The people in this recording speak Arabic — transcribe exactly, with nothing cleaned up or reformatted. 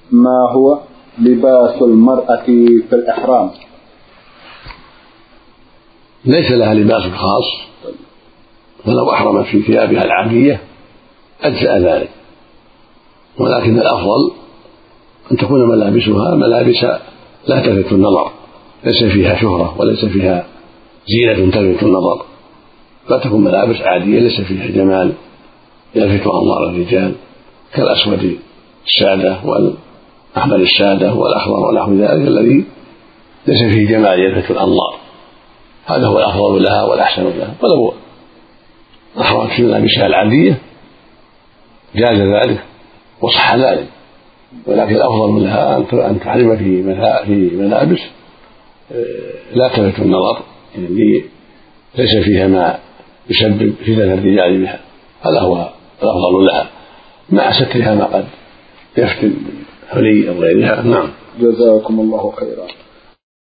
ما هو لباس المرأة في الإحرام؟ ليس لها لباس خاص، فلو أحرمت في ثيابها العادية أجزأ ذلك، ولكن الأفضل أن تكون ملابسها ملابس لا تلفت النظر، ليس فيها شهرة وليس فيها زينة تلفت النظر، لا تكون ملابس عادية ليس فيها جمال يلفت أنظار الرجال كالأسود السادة والأحمر السادة والأخضر ونحو ذلك الذي ليس فيه جمال يلفت الأنظار. هذا هو الأفضل لها والأحسن لها. ولو أحرمت في ملابسها العادية جاز ذلك وصح ذلك، ولكن الأفضل لها أن تحرم في ملابس لا تلفت النظر، يعني ليس فيها ما يسبب فتنة الرجال بها، هذا هو الأفضل لها مع سترها ما قد يفتن حلي أو غيرها. نعم. جزاكم الله خيرا.